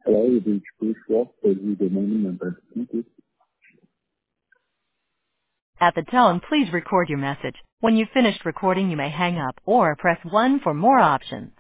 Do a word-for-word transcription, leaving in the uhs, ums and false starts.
Hello, you've reached Bruce Wolf, the domain number. Thank you. At the tone, please record your message. When you've finished recording, you may hang up or press one for more options.